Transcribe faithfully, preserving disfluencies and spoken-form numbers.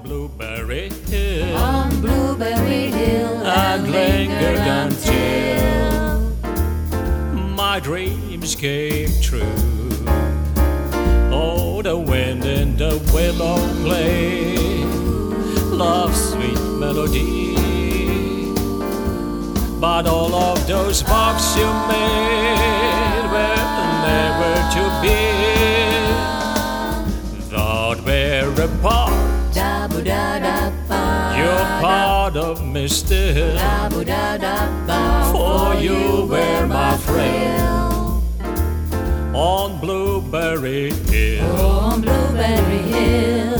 Blueberry Hill, on Blueberry Hill, and lingered until my dreams came true. Oh, the wind in the willow play, love's sweet melody. But all of those marks you made were never to be. Thought we're apart, you're part of me still. For you were my friend on Blueberry Hill. On Blueberry Hill.